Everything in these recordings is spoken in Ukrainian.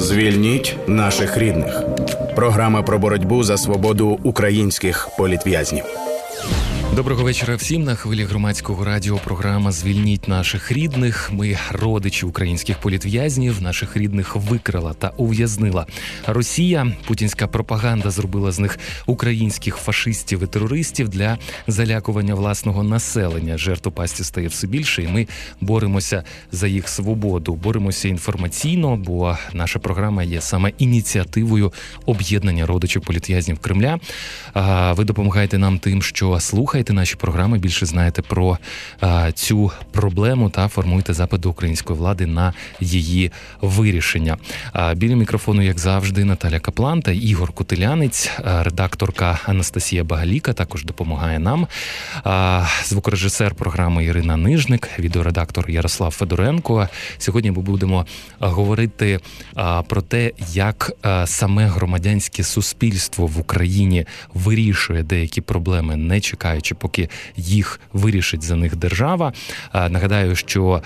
Звільніть наших рідних. Програма про боротьбу за свободу українських політв'язнів. Доброго вечора всім. На хвилі Громадського радіо програма «Звільніть наших рідних». Ми, родичі українських політв'язнів, наших рідних викрала та ув'язнила Росія. Путінська пропаганда зробила з них українських фашистів і терористів для залякування власного населення. Жертв у пастці стає все більше, і ми боремося за їх свободу. Боремося інформаційно, бо наша програма є саме ініціативою об'єднання родичів політв'язнів Кремля. Ви допомагаєте нам тим, що слухаєте наші програми, більше знаєте про цю проблему та формуєте запит до української влади на її вирішення. Біля мікрофону, як завжди, Наталя Каплан та Ігор Кутилянець, редакторка Анастасія Багаліка також допомагає нам. Звукорежисер програми Ірина Нижник, відеоредактор Ярослав Федоренко. Сьогодні ми будемо говорити про те, як саме громадянське суспільство в Україні вирішує деякі проблеми, не чекаючи, поки їх вирішить за них держава. Нагадаю, що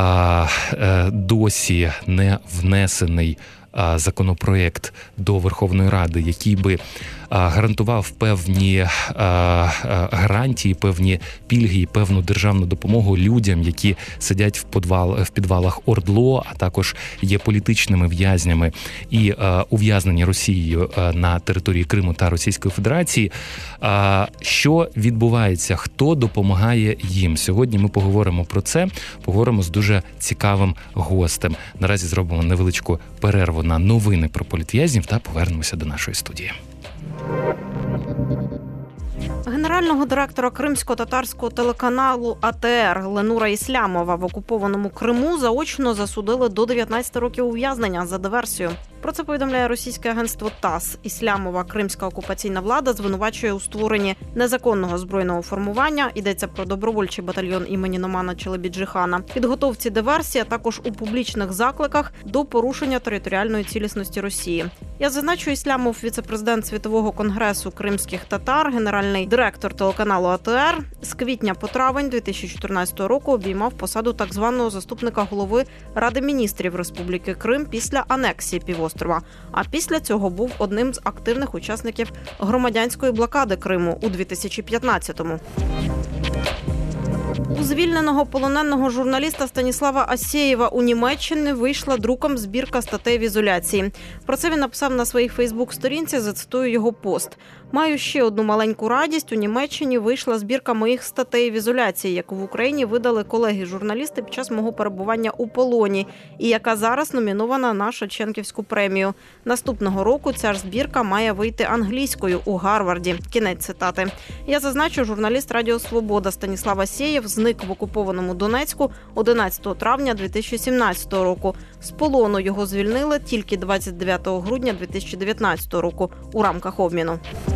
досі не внесений законопроєкт до Верховної Ради, який би гарантував певні гарантії, певні пільги і певну державну допомогу людям, які сидять в підвалах ОРДЛО, а також є політичними в'язнями і ув'язнені Росією на території Криму та Російської Федерації. Що відбувається? Хто допомагає їм? Сьогодні ми поговоримо про це, поговоримо з дуже цікавим гостем. Наразі зробимо невеличку перерву на новини про політв'язнів та повернемося до нашої студії. Генерального директора кримсько-татарського телеканалу АТР Ленура Іслямова в окупованому Криму заочно засудили до 19 років ув'язнення за диверсію. Про це повідомляє російське агентство ТАСС. Іслямова кримська окупаційна влада звинувачує у створенні незаконного збройного формування, йдеться про добровольчий батальйон імені Номана Челебіджихана, підготовці диверсії, а також у публічних закликах до порушення територіальної цілісності Росії. Я зазначу, Іслямов – віце-президент Світового конгресу кримських татар, генеральний директор телеканалу АТР. З квітня по травень 2014 року обіймав посаду так званого заступника голови Ради міністрів Республіки Крим після анексії півострова. А після цього був одним з активних учасників громадянської блокади Криму у 2015-му. У звільненого полоненого журналіста Станіслава Асєєва у Німеччині вийшла друком збірка статей в ізоляції. Про це він написав на своїй фейсбук-сторінці, зацитую його пост. «Маю ще одну маленьку радість. У Німеччині вийшла збірка моїх статей в ізоляції, яку в Україні видали колеги-журналісти під час мого перебування у полоні, і яка зараз номінована на Шевченківську премію. Наступного року ця ж збірка має вийти англійською у Гарварді». Кінець цитати. Я зазначу, журналіст Радіо Свобода Станіслав Асєєв зник в окупованому Донецьку 11 травня 2017 року. З полону його звільнили тільки 29 грудня 2019 року у рамках обміну.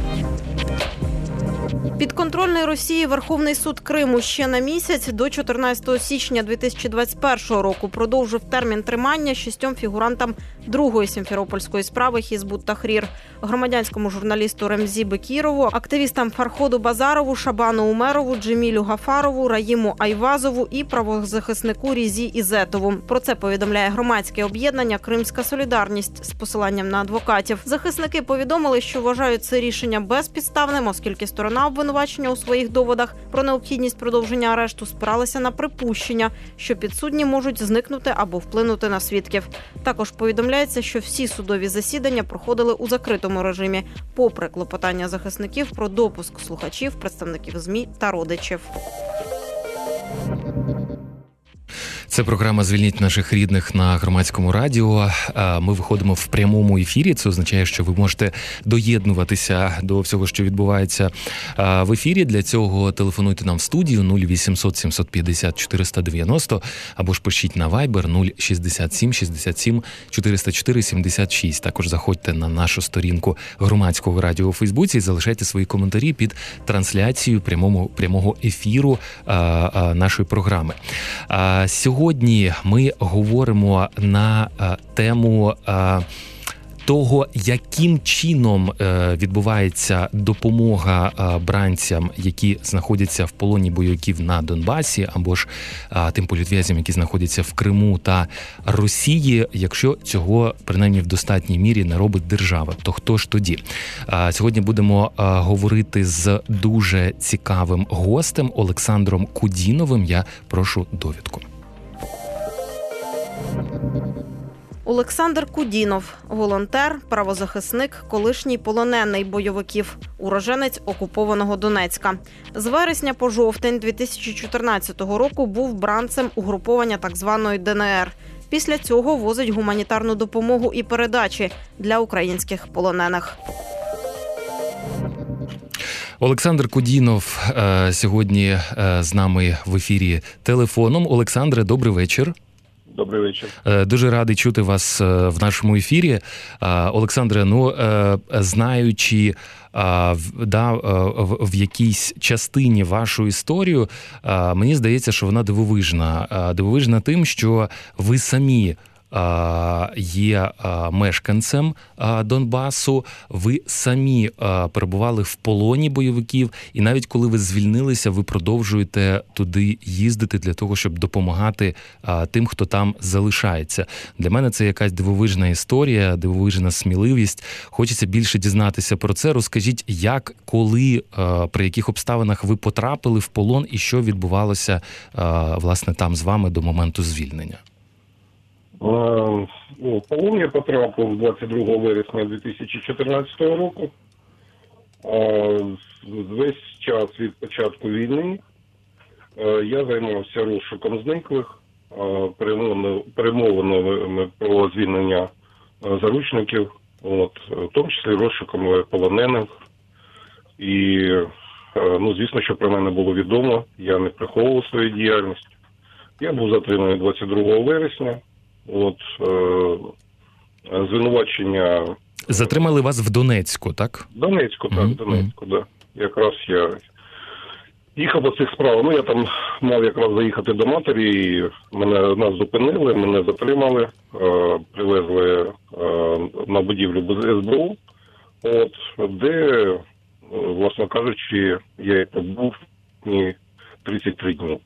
Підконтрольний Росії Верховний суд Криму ще на місяць до 14 січня 2021 року продовжив термін тримання 6 фігурантам другої сімферопольської справи Хізбут Тахрір, громадянському журналісту Ремзі Бекірову, активістам Фарходу Базарову, Шабану Умерову, Джемілю Гафарову, Раїму Айвазову і правозахиснику Різі Ізетову. Про це повідомляє громадське об'єднання «Кримська солідарність» з посиланням на адвокатів. Захисники повідомили, що вважають це рішення безпідставним, оскільки сторона обвинувачення у своїх доводах про необхідність продовження арешту спиралися на припущення, що підсудні можуть зникнути або вплинути на свідків. Також повідомляється, що всі судові засідання проходили у закритому режимі, попри клопотання захисників про допуск слухачів, представників ЗМІ та родичів. Це програма «Звільніть наших рідних» на Громадському радіо. Ми виходимо в прямому ефірі. Це означає, що ви можете доєднуватися до всього, що відбувається в ефірі. Для цього телефонуйте нам в студію 0800 750 490 або ж пишіть на Viber 067 67 404 76. Також заходьте на нашу сторінку Громадського радіо у Фейсбуці і залишайте свої коментарі під трансляцією прямого ефіру нашої програми. Сьогодні ми говоримо на тему того, яким чином відбувається допомога бранцям, які знаходяться в полоні бойовиків на Донбасі, або ж тим політв'язням, які знаходяться в Криму та Росії, якщо цього, принаймні, в достатній мірі не робить держава, то хто ж тоді? Сьогодні будемо говорити з дуже цікавим гостем Олександром Кудіновим. Я прошу довідку. Олександр Кудінов – волонтер, правозахисник, колишній полонений бойовиків, уроженець окупованого Донецька. З вересня по жовтень 2014 року був бранцем угруповання так званої ДНР. Після цього возить гуманітарну допомогу і передачі для українських полонених. Олександр Кудінов сьогодні з нами в ефірі телефоном. Олександре, добрий вечір. Добрий вечір. Дуже радий чути вас в нашому ефірі. Олександре, знаючи в якійсь частині вашу історію, мені здається, що вона дивовижна. Дивовижна тим, що ви самі є мешканцем Донбасу, ви самі перебували в полоні бойовиків, і навіть коли ви звільнилися, ви продовжуєте туди їздити для того, щоб допомагати тим, хто там залишається. Для мене це якась дивовижна історія, дивовижна сміливість. Хочеться більше дізнатися про це. Розкажіть, як, коли, при яких обставинах ви потрапили в полон і що відбувалося, власне, там з вами до моменту звільнення? В полон я потрапив 22 вересня 2014 року. Весь час від початку війни я займався розшуком зниклих, перемовинами про звільнення заручників, в тому числі розшуком полонених. І, звісно, що про мене було відомо, я не приховував свою діяльність. Я був затриманий 22 вересня. Звинувачення... Затримали вас в Донецьку, так? Донецьку, так, Донецьку, да. Якраз я їхав по цих справах. Я там мав якраз заїхати до матері, і нас зупинили, мене затримали, привезли на будівлю СБУ, де, власне кажучи, я і побув 33 дні.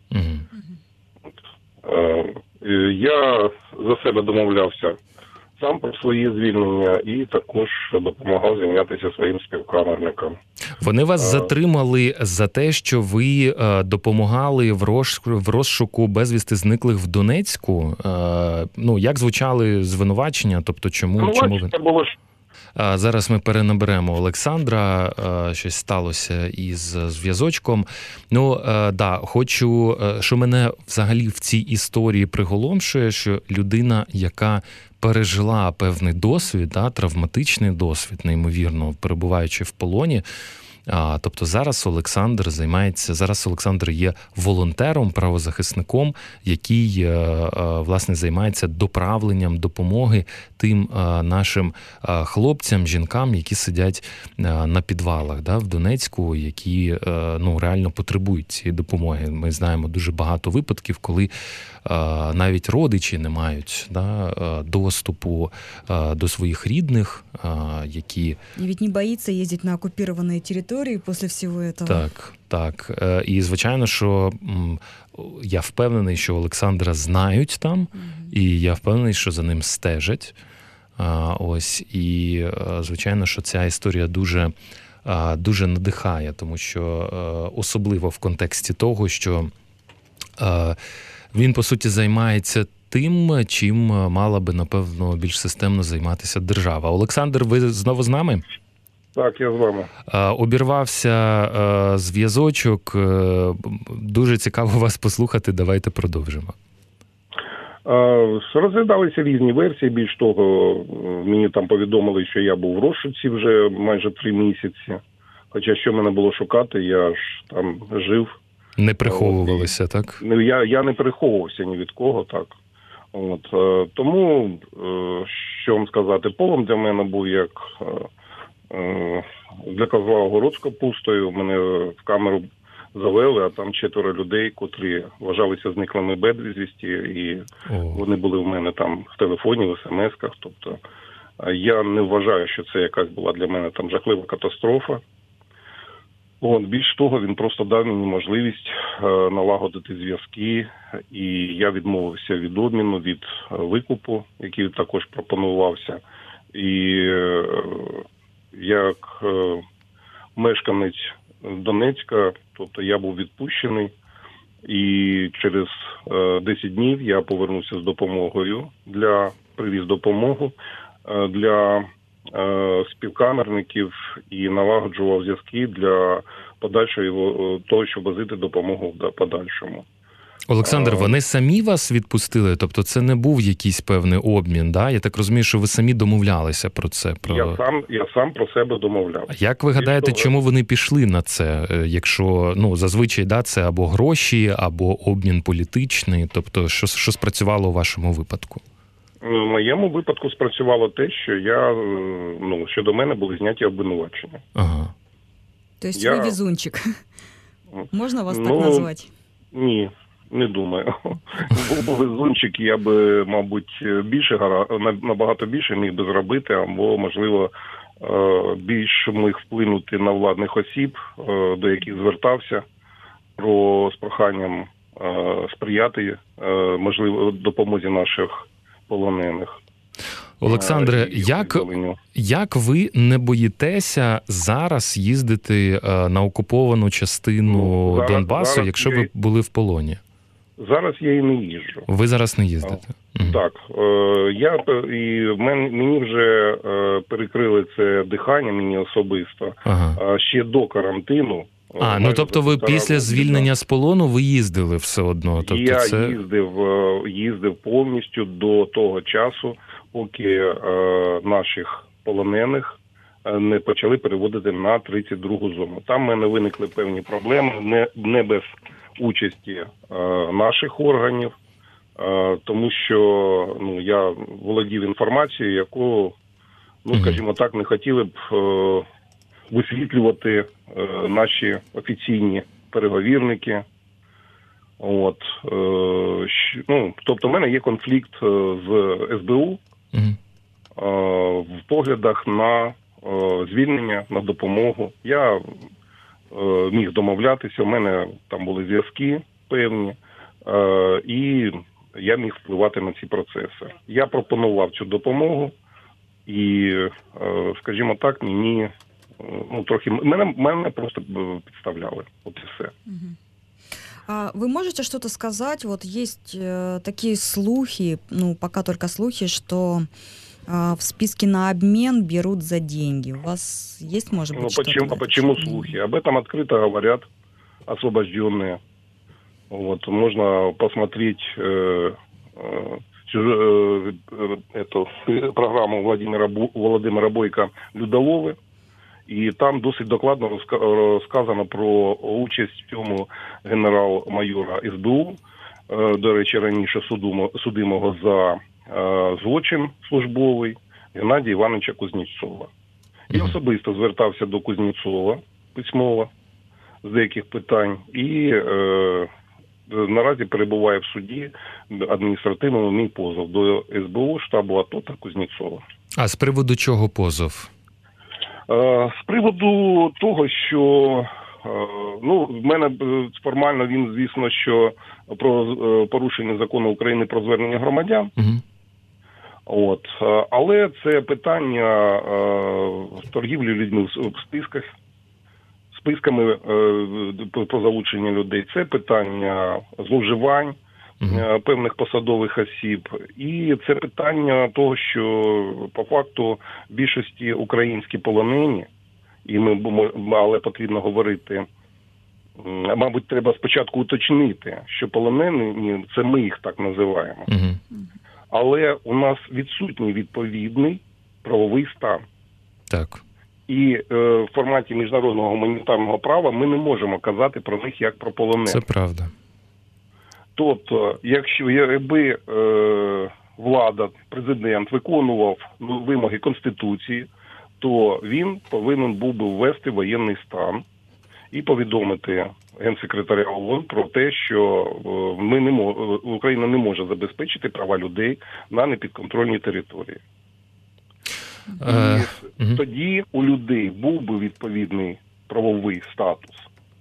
Я за себе домовлявся сам про свої звільнення і також допомагав звільнятися своїм співкамерникам. Вони вас затримали за те, що ви допомагали в розшуку безвісти зниклих в Донецьку? Як звучали звинувачення? Тобто чому ви... було... Зараз ми перенаберемо Олександра, щось сталося із зв'язочком. Хочу, що мене взагалі в цій історії приголомшує, що людина, яка пережила певний досвід, травматичний досвід, неймовірно, перебуваючи в полоні, тобто зараз Олександр є волонтером, правозахисником, який, власне, займається доправленням допомоги тим нашим хлопцям, жінкам, які сидять на підвалах в Донецьку, які реально потребують цієї допомоги. Ми знаємо дуже багато випадків, коли навіть родичі не мають доступу до своїх рідних, які... И ведь не боится ездить на оккупированные территории после всего этого. Так. І, звичайно, що я впевнений, що Олександра знають там, і я впевнений, що за ним стежать. І, звичайно, що ця історія дуже надихає, тому що особливо в контексті того, що він, по суті, займається тим, чим мала би, напевно, більш системно займатися держава. Олександр, ви знову з нами? Так, я з вами. Обірвався зв'язочок. Дуже цікаво вас послухати. Давайте продовжимо. Розглядалися різні версії. Більш того, мені там повідомили, що я був в розшуці вже майже 3 місяці. Хоча що мене було шукати, я ж там жив. Не приховувалися, так? Я не переховувався ні від кого, так. Тому, що вам сказати, полон для мене був як для козла огород з капустою. Мене в камеру завели, а там 4 людей, котрі вважалися зниклими безвісті, і вони були в мене там в телефоні, в смс-ках. Тобто Я не вважаю, що це якась була для мене там жахлива катастрофа. Більш того, він просто дав мені можливість налагодити зв'язки, і я відмовився від обміну, від викупу, який також пропонувався. І як мешканець Донецька, тобто я був відпущений, і через 10 днів я повернувся з допомогою, привіз допомогу для співкамерників і налагоджував зв'язки для подальшого того, щоб возити допомогу в подальшому. Олександр, вони самі вас відпустили? Тобто це не був якийсь певний обмін, да? Я так розумію, що ви самі домовлялися про це. Я сам про себе домовляв. А як ви гадаєте, чому вони пішли на це? Якщо, зазвичай, це або гроші, або обмін політичний, тобто що спрацювало у вашому випадку? В моєму випадку спрацювало те, що щодо мене були зняті обвинувачення. Ага. Тобто ви везунчик? Можна вас так назвати? Ні, не думаю. Був везунчик, я би, мабуть, набагато більше міг би зробити, або, можливо, більш міг вплинути на владних осіб, до яких звертався, з проханням сприяти, можливо, допомозі наших полонених. Олександре, як ви не боїтеся зараз їздити на окуповану частину Донбасу, якщо ви були в полоні? Зараз я і не їжджу. Ви зараз не їздите? Так. Мені вже перекрили це дихання, мені особисто, ще до карантину. Тобто ви після звільнення з полону ви їздили все одно? Тобто я їздив повністю до того часу, поки наших полонених не почали переводити на 32-гу зону. Там в мене виникли певні проблеми, не без участі наших органів, тому що я володів інформацією, яку, скажімо так, не хотіли б висвітлювати наші офіційні переговірники. Тобто в мене є конфлікт з СБУ в поглядах на звільнення, на допомогу. Я міг домовлятися, у мене там були зв'язки певні, і я міг впливати на ці процеси. Я пропонував цю допомогу, і, скажімо так, мені трохи мене просто підставляли. От і все. Вы можете что-то сказать? Вот есть такие слухи, пока только слухи, что в списке на обмен берут за деньги. У вас есть, может быть, что-то? Почему слухи? Об этом открыто говорят освобожденные. Можно посмотреть эту программу Володимира Бойка «Людолови». І там досить докладно розказано про участь в цьому генерал-майора СБУ, до речі, раніше судимого за злочин службовий, Геннадія Івановича Кузнєцова. Я особисто звертався до Кузнєцова письмово з деяких питань і наразі перебуває в суді адміністративному мій позов до СБУ, штабу АТО та Кузнєцова. А з приводу чого позов? З приводу того, що в мене формально він, звісно, що про порушення закону України про звернення громадян. Але це питання торгівлі людьми в списками про залучення людей. Це питання зловживань певних посадових осіб. І це питання того, що по факту більшості українські полонені, але потрібно говорити, мабуть, треба спочатку уточнити, що полонені, це ми їх так називаємо. Але у нас відсутній відповідний правовий стан. Так. І в форматі міжнародного гуманітарного права ми не можемо казати про них як про полонених. Це правда. Тобто, якби влада, президент виконував вимоги Конституції, то він повинен був би ввести воєнний стан і повідомити генсекретаря ООН про те, що Україна не може забезпечити права людей на непідконтрольній території. І тоді у людей був би відповідний правовий статус.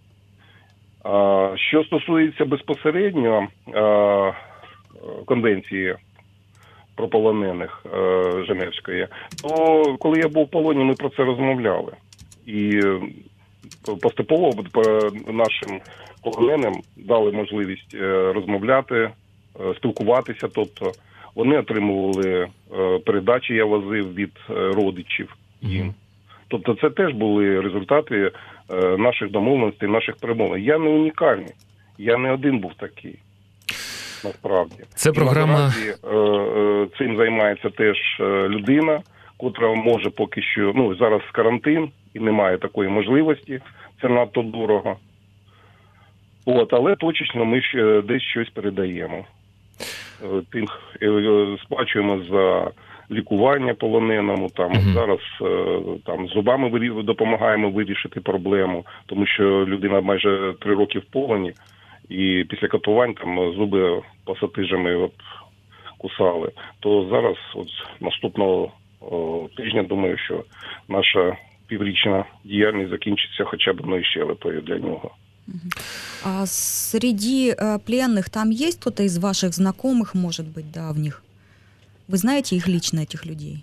Що стосується безпосередньо конвенції про полонених Женевської, то коли я був в полоні, ми про це розмовляли. І поступово нашим полоненим дали можливість розмовляти, спілкуватися, тобто вони отримували передачі, я возив від родичів їм. Тобто це теж були результати наших домовленостей, наших перемовин. Я не унікальний, я не один був такий, насправді. Це програма... Насправді, цим займається теж людина, котра може поки що, зараз карантин і немає такої можливості, це надто дорого. Але точечно ми ще десь щось передаємо. Тим сплачуємо за лікування полоненому, зараз з зубами допомагаємо вирішити проблему, тому що людина майже 3 роки в полоні, і після катувань зуби пасатижами кусали. То зараз, наступного тижня, думаю, що наша піврічна діяльність закінчиться хоча б одною щелепою для нього. А среди пленных там есть кто-то из ваших знакомых, может быть, давних? Вы знаете их лично, этих людей?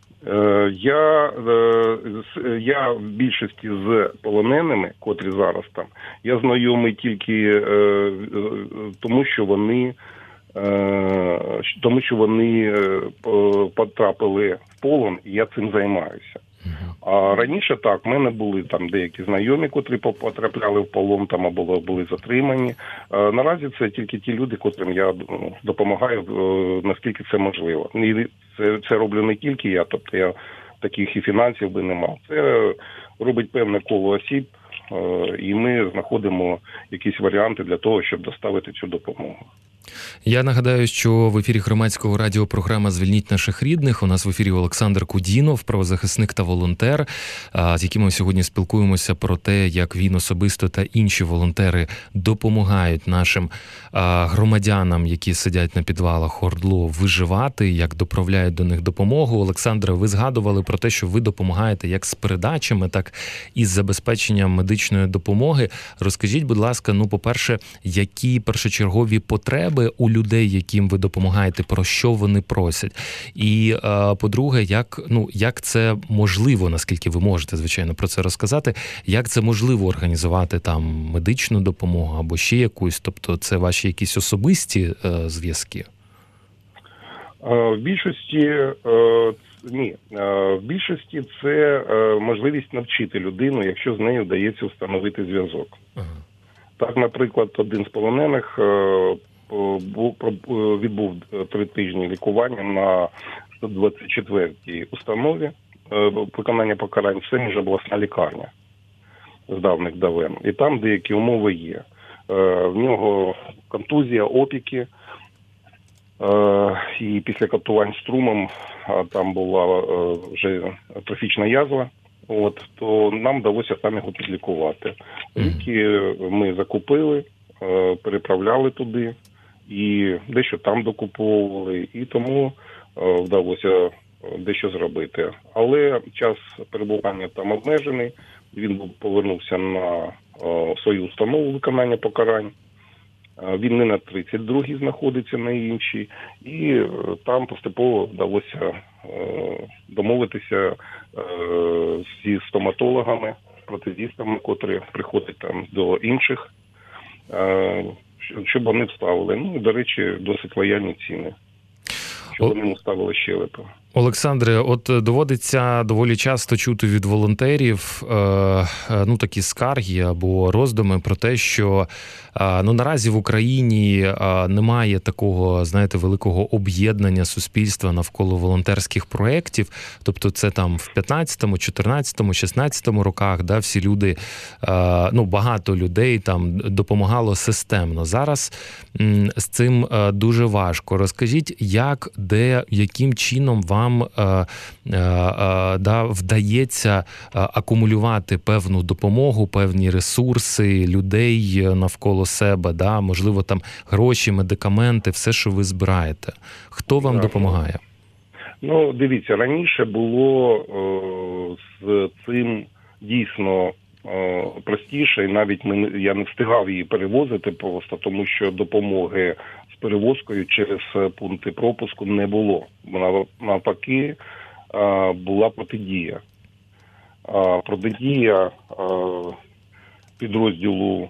Я в більшості з полоненими, котрі зараз там, я знайомий тільки тому, що вони потрапили в полон, і я цим займаюся. А раніше так, в мене були там деякі знайомі, котрі потрапляли в полон там або були затримані. Наразі це тільки ті люди, котрим я допомагаю, наскільки це можливо. І це роблю не тільки я, тобто я таких і фінансів би не мав. Це робить певне коло осіб, і ми знаходимо якісь варіанти для того, щоб доставити цю допомогу. Я нагадаю, що в ефірі Громадського радіо програма «Звільніть наших рідних». У нас в ефірі Олександр Кудінов, правозахисник та волонтер, з яким ми сьогодні спілкуємося про те, як він особисто та інші волонтери допомагають нашим громадянам, які сидять на підвалах ОРДЛО, виживати, як доправляють до них допомогу. Олександре, ви згадували про те, що ви допомагаєте як з передачами, так і з забезпеченням медичної допомоги. Розкажіть, будь ласка, по-перше, які першочергові потреби у людей, яким ви допомагаєте, про що вони просять? І, по-друге, як це можливо, наскільки ви можете, звичайно, про це розказати, як це можливо організувати там медичну допомогу або ще якусь, тобто це ваші якісь особисті зв'язки? В більшості ні. В більшості це можливість навчити людину, якщо з нею вдається встановити зв'язок. Ага. Так, наприклад, один з полонених відбув 3 тижні лікування на 124-й установі виконання покарань. Це міжобласна лікарня з давних давен. І там деякі умови є. В нього контузія, опіки. І після катувань струмом там була вже атрофічна язва. То нам вдалося там його підлікувати. Ліки ми закупили, переправляли туди. І дещо там докуповували, і тому вдалося дещо зробити. Але час перебування там обмежений, він повернувся на свою установу виконання покарань. Він не на 32-й знаходиться, на іншій, і там поступово вдалося домовитися зі стоматологами, протезістами, котрі приходять там до інших, щоб вони вставили. До речі, досить лояльні ціни, щоб вони вставили щелепу. Олександре, доводиться доволі часто чути від волонтерів такі скарги або роздуми про те, що наразі в Україні немає такого, великого об'єднання суспільства навколо волонтерських проєктів. Тобто це там в 15-му, 14-му, 16-му роках, всі люди, багато людей там допомагало системно. Зараз з цим дуже важко. Розкажіть, як, де, яким чином вам вдається акумулювати певну допомогу, певні ресурси людей навколо себе, можливо, там гроші, медикаменти, все, що ви збираєте. Хто вам допомагає? Ну, дивіться, раніше було з цим дійсно простіше, і навіть я не встигав її перевозити просто, тому що допомоги з перевозкою через пункти пропуску не було. Навпаки, була протидія. Протидія підрозділу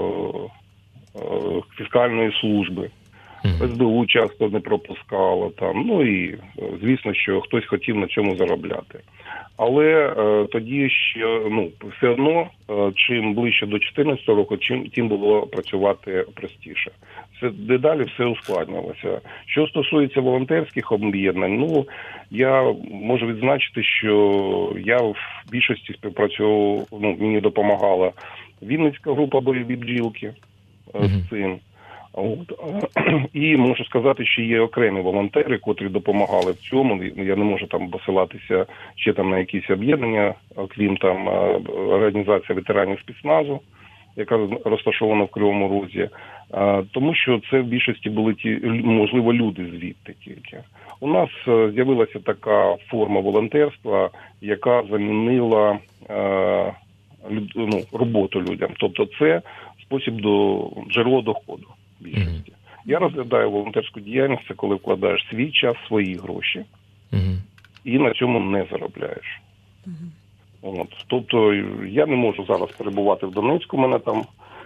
фіскальної служби. СБУ часто не пропускало там, ну і звісно, що хтось хотів на цьому заробляти. Але тоді ще, все одно, чим ближче до 2014 року, тим було працювати простіше. Дедалі все ускладнювалося. Що стосується волонтерських об'єднань, я можу відзначити, що я в більшості співпрацював, мені допомагала Вінницька група «Бойові бджілки» з цим. І можу сказати, що є окремі волонтери, котрі допомагали в цьому. Я не можу там посилатися ще там на якісь об'єднання, окрім там організація ветеранів спецназу, яка розташована в Кривому Розі, тому що це в більшості були можливо, люди звідти тільки. У нас з'явилася така форма волонтерства, яка замінила роботу людям. Тобто це спосіб джерело доходу. Більшості. Я розглядаю волонтерську діяльність, це коли вкладаєш свій час, свої гроші, і на цьому не заробляєш. Тобто я не можу зараз перебувати в Донецьку, мене там,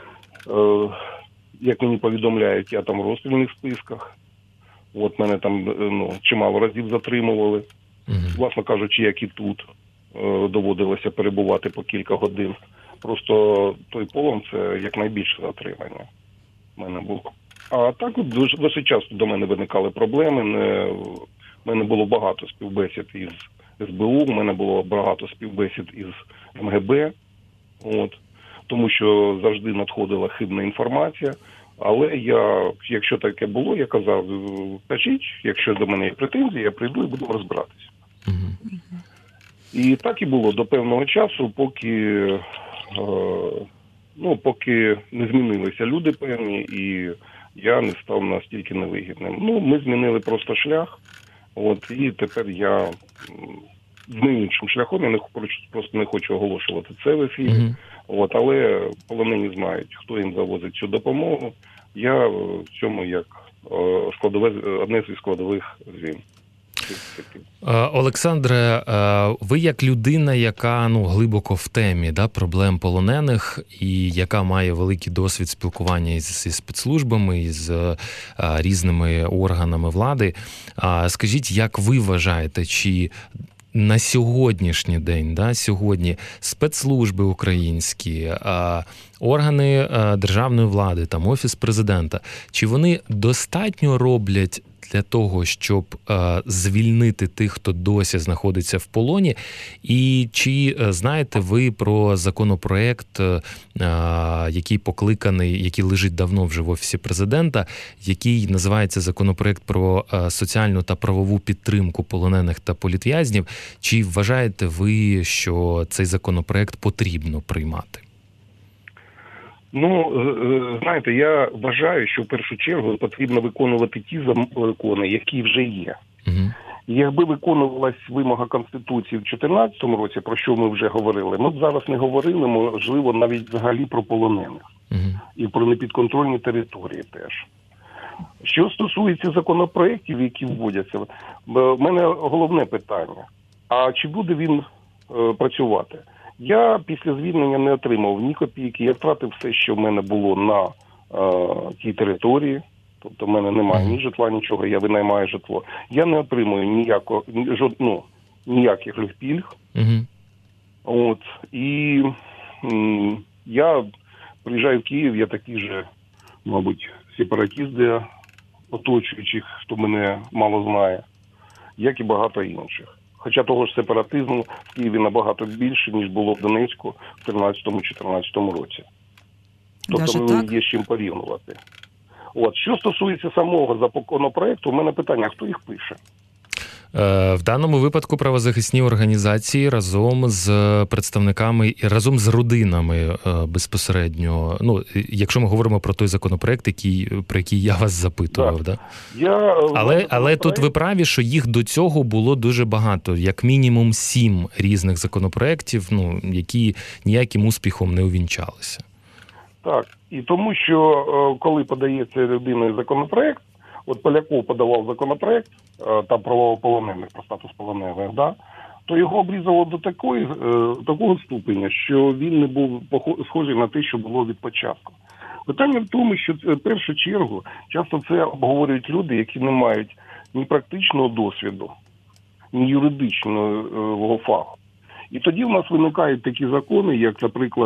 як мені повідомляють, я там в розстрільних списках. Мене там чимало разів затримували. Власно кажучи, як і тут доводилося перебувати по кілька годин. Просто той полон – це якнайбільше затримання. В мене було. А так досить часто до мене виникали проблеми. У мене було багато співбесід із СБУ, у мене було багато співбесід із МГБ. Тому що завжди надходила хибна інформація. Але якщо таке було, я казав, кажіть, якщо до мене є претензії, я прийду і буду розбиратися. І так і було до певного часу, поки не змінилися люди певні, і я не став настільки невигідним. Ми змінили просто шлях, і тепер я з іншим шляхом, я просто не хочу оголошувати це в ефірі, але полонені знають, хто їм завозить цю допомогу. Я в цьому як одне зі складових звін. Олександре, ви як людина, яка глибоко в темі проблем полонених і яка має великий досвід спілкування зі спецслужбами, із різними органами влади, скажіть, як ви вважаєте, чи на сьогоднішній день, сьогодні спецслужби українські, органи державної влади, там Офіс президента, чи вони достатньо роблять для того, щоб звільнити тих, хто досі знаходиться в полоні? І чи знаєте ви про законопроект, який покликаний, який лежить давно вже в Офісі президента, який називається законопроект про соціальну та правову підтримку полонених та політв'язнів? Чи вважаєте ви, що цей законопроект потрібно приймати? Знаєте, я вважаю, що в першу чергу потрібно виконувати ті закони, які вже є. Якби виконувалась вимога Конституції в 2014 році, про що ми вже говорили, ми б зараз не говорили, можливо, навіть взагалі про полонених. І про непідконтрольні території теж. Що стосується законопроєктів, які вводяться, в мене головне питання. А чи буде він працювати? Я після звільнення не отримав ні копійки, я втратив все, що в мене було на тій території. Тобто в мене немає ні житла, нічого, я винаймаю житло. Я не отримую ніяких пільг. І я приїжджаю в Київ, я такий же, мабуть, сепаратист для оточуючих, хто мене мало знає, як і багато інших. Хоча того ж сепаратизму в Києві набагато більше, ніж було в Донецьку в 13-14 році. Тобто є з чим порівнювати. Що стосується самого законопроекту, у мене питання, хто їх пише? В даному випадку правозахисні організації разом з представниками і разом з родинами безпосередньо, ну, якщо ми говоримо про той законопроект, про який я вас запитував, да? Але тут ви праві, що їх до цього було дуже багато, як мінімум 7 різних законопроектів, ну, які ніяким успіхом не увінчалися. Так, і тому що коли подається людиною законопроект, от Поляков подавав законопроект там про полонених, про статус полонених, да, то його обрізало до такого ступеня, що він не був схожий на те, що було від початку. Питання в тому, що в першу чергу часто це обговорюють люди, які не мають ні практичного досвіду, ні юридичного фаху. І тоді в нас виникають такі закони, як, наприклад,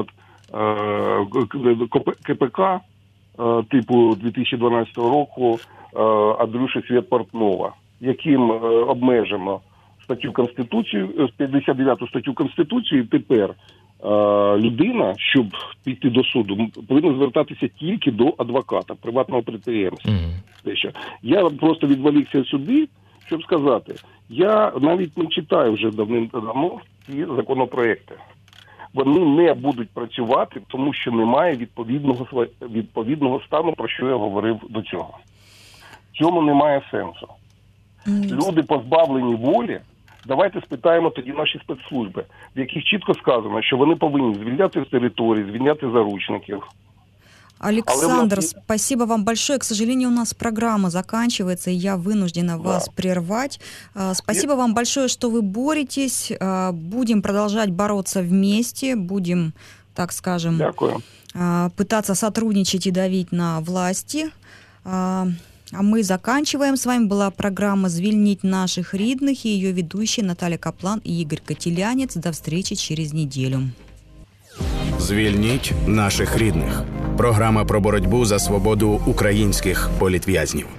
КПК типу 2012 року Андрюші Свєт-Портнова, яким обмежено статтю Конституції, 59-ту статтю Конституції, і тепер людина, щоб піти до суду, повинна звертатися тільки до адвоката, приватного підприємця. Я просто відволікся сюди, щоб сказати, я навіть не читаю вже давним-давно ці законопроекти. Вони не будуть працювати, тому що немає відповідного стану, про що я говорив до цього. В цьому немає сенсу. Люди позбавлені волі. Давайте спитаємо тоді наші спецслужби, в яких чітко сказано, що вони повинні звільняти з території, звільняти заручників. Александр, спасибо вам большое. К сожалению, у нас программа заканчивается, и я вынуждена вас прервать. Спасибо вам большое, что вы боретесь. Будем продолжать бороться вместе, будем, так скажем, пытаться сотрудничать и давить на власти. А мы заканчиваем. С вами была программа «Звільніть наших рідних» и ее ведущие Наталья Каплан и Игорь Котелянец. До встречи через неделю. «Звільніть наших рідних» – програма про боротьбу за свободу українських політв'язнів.